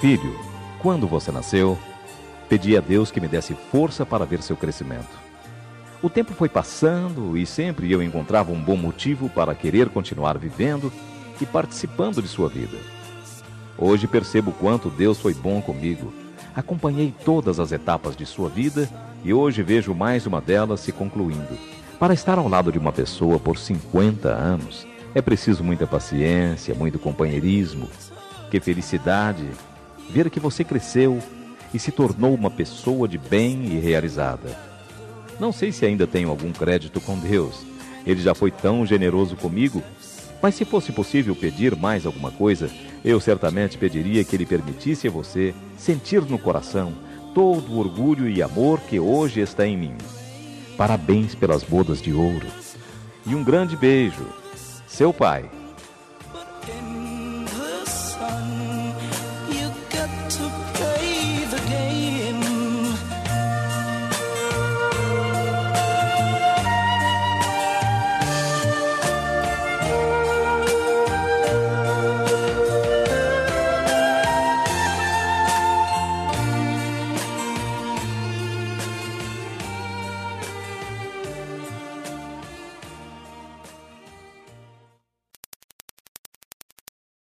Filho, quando você nasceu, pedi a Deus que me desse força para ver seu crescimento. O tempo foi passando e sempre eu encontrava um bom motivo para querer continuar vivendo e participando de sua vida. Hoje percebo quanto Deus foi bom comigo. Acompanhei todas as etapas de sua vida e hoje vejo mais uma delas se concluindo. Para estar ao lado de uma pessoa por 50 anos, é preciso muita paciência, muito companheirismo. Que felicidade ver que você cresceu e se tornou uma pessoa de bem e realizada. Não sei se ainda tenho algum crédito com Deus. Ele já foi tão generoso comigo, mas se fosse possível pedir mais alguma coisa, eu certamente pediria que Ele permitisse a você sentir no coração todo o orgulho e amor que hoje está em mim. Parabéns pelas bodas de ouro. E um grande beijo. Seu pai.